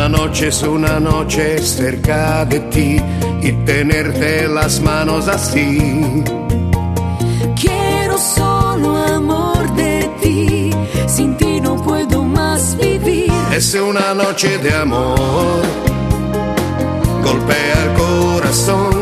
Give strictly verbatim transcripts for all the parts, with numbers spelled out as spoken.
una noche es una noche cerca de ti y tenerte en las manos así. Quiero solo amor de ti, sin ti no puedo más vivir. Es una noche de amor, golpea el corazón.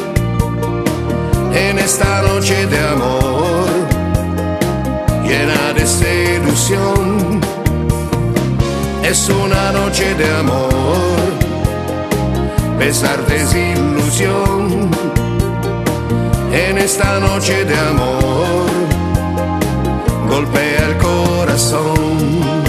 En esta noche de amor, llena de seducción. Es una noche de amor, besarte es ilusión. En esta noche de amor, golpea el corazón.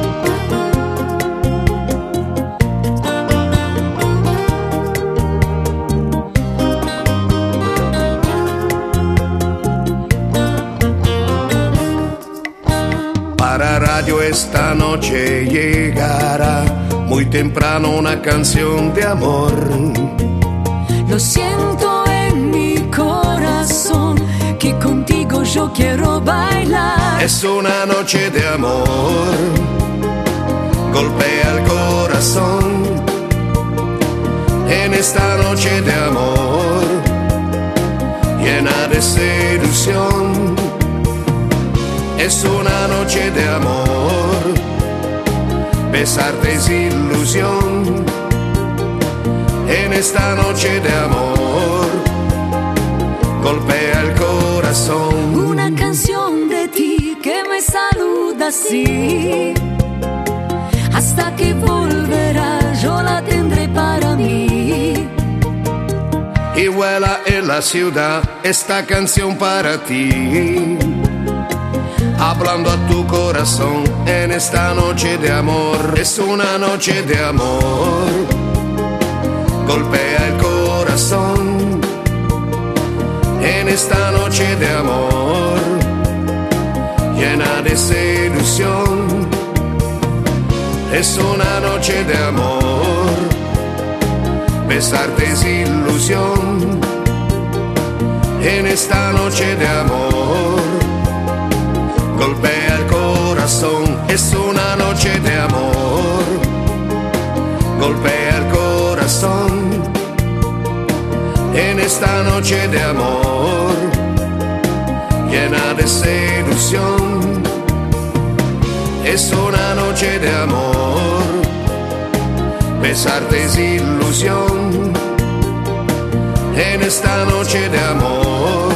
Para radio esta noche llegará muy temprano una canción de amor. Lo siento en mi corazón que contigo yo quiero bailar. Es una noche de amor, golpea el corazón. En esta noche de amor, llena de seducción. Es una noche de amor, besarte es ilusión. En esta noche de amor, golpea el corazón. Una canción de ti que me saluda así. Hasta que volverá yo la tendré para mí. Y vuela en la ciudad esta canción para ti, hablando a tu corazón en esta noche de amor. Es una noche de amor, golpea el corazón. En esta noche de amor, llena de seducción. Es una noche de amor, besarte es ilusión. En esta noche de amor, golpea el corazón. Es una noche de amor, golpea el corazón. En esta noche de amor, llena de seducción. Es una noche de amor, besarte es ilusión. En esta noche de amor,